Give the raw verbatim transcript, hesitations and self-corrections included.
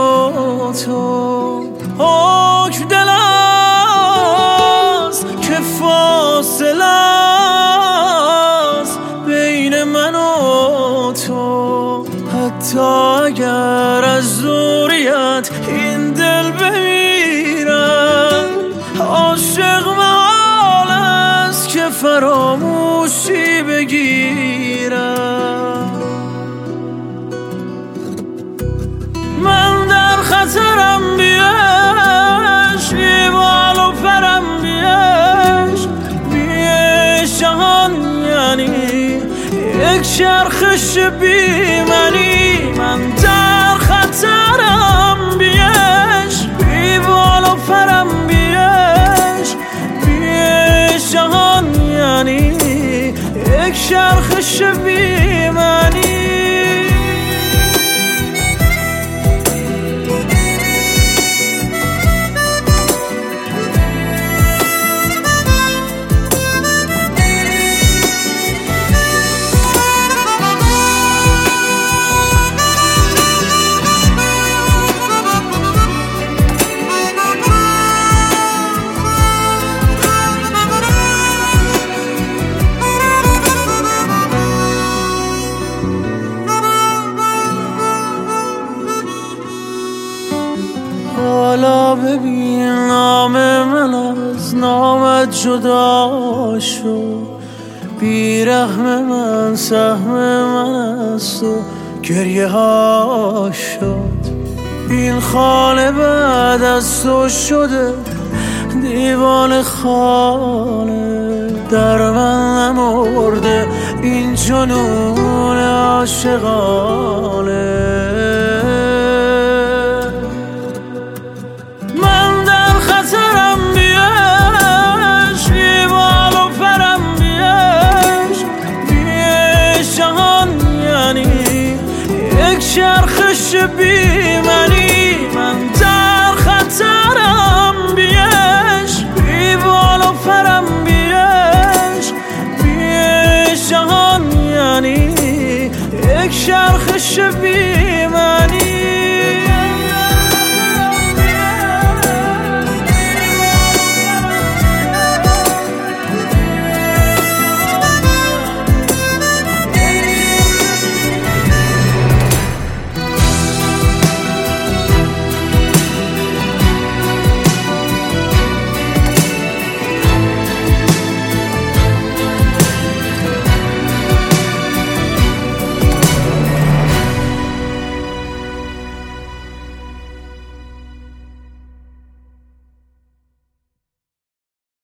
و تو حکم دل است که فاصله است بین من و تو. حتی اگر از دوریت این دل بمیرم عاشق محال است که فراموشی بگیرم. من در خطرم بیش بی بال و پرم بیش بیش جهان یعنی یک چرخش بی منی. من در خطرم بیش بی بال و پرم بیش بیش جهان یعنی یک چرخش بی منی. حالا ببین نام من از نامت جدا شد. بیرحم من سهم من است و گریه ها شد. این خانه بعد از تو شده دیوان خانه. در من نمرده این جنون عاشقانه.